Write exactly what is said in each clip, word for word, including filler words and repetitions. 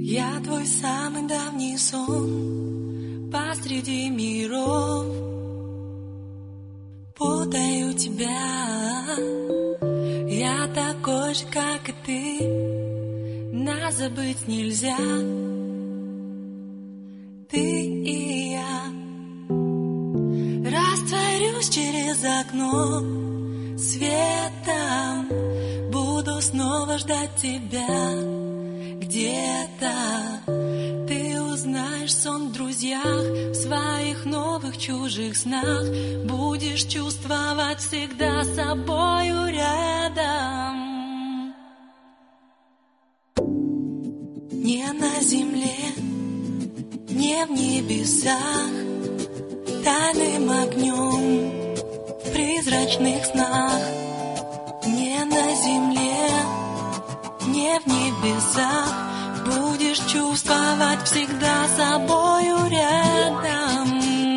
Я твой самый давний сон посреди миров. Путаю тебя. Я такой же, как и ты. Нас забыть нельзя. Ты и я. Растворюсь через окно светом. Буду снова ждать тебя. Где-то ты узнаешь сон в друзьях, в своих новых чужих снах. Будешь чувствовать всегда собою рядом. Не на земле, не в небесах, тайным огнем в призрачных снах. Не на земле, не в небесах, будешь чувствовать всегда собою рядом.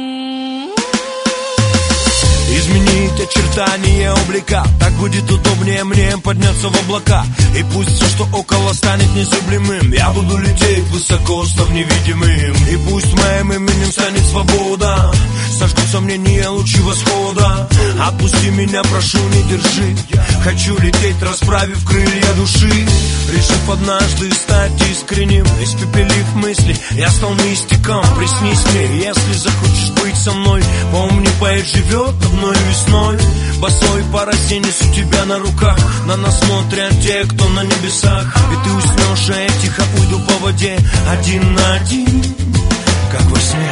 Изменить очертания облика, так будет удобнее мне подняться в облака. И пусть все, что около, станет незыблемым, я буду лететь высоко, став невидимым. И пусть моим именем станет свобода, сожгут сомнения лучи восхода. Отпусти меня, прошу, не держи. Хочу лететь, расправив крылья души. Решив однажды стать искренним, испепелив мысли, я стал мистиком. Приснись мне, если захочешь быть со мной. Помни, поэт живет одной весной. Босой по росе несу тебя на руках. На нас смотрят те, кто на небесах. И ты уснешь, а я тихо уйду по воде, один на один, как во сне.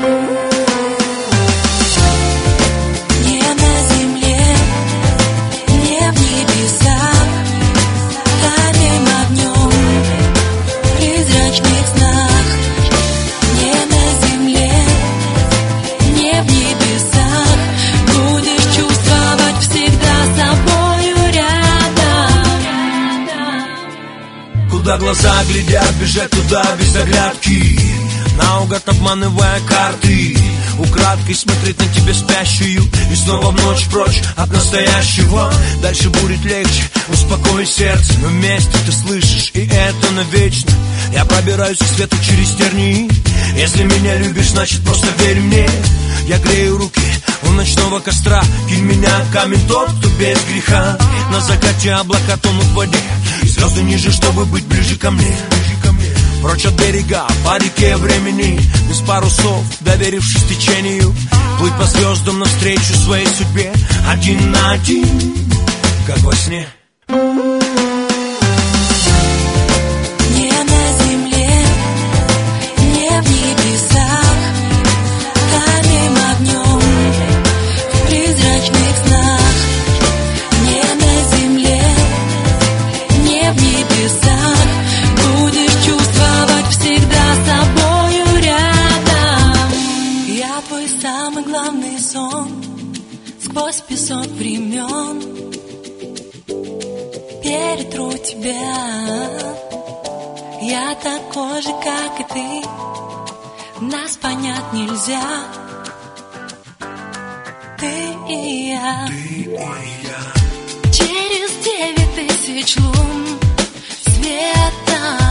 Куда глаза глядят, бежать туда без оглядки, наугад обманывая карты. Украдкой смотреть на тебя спящую и снова в ночь прочь от настоящего. Дальше будет легче, успокой сердце, но вместе ты слышишь, и это навечно. Я пробираюсь к свету через тернии. Если меня любишь, значит просто верь мне. Я грею руки у ночного костра. Кинь меня камень тот, кто без греха. На закате облака тонут в воде, и звезды ниже, чтобы быть ближе ко мне. Прочь от берега, по реке времени, без парусов, доверившись течению. Плыть по звездам навстречу своей судьбе, один на один, как во сне. Самый главный сон сквозь песок времен. Перетру тебя. Я такой же, как и ты. Нас понять нельзя. Ты и я. Ты и я. Через девять тысяч лун света.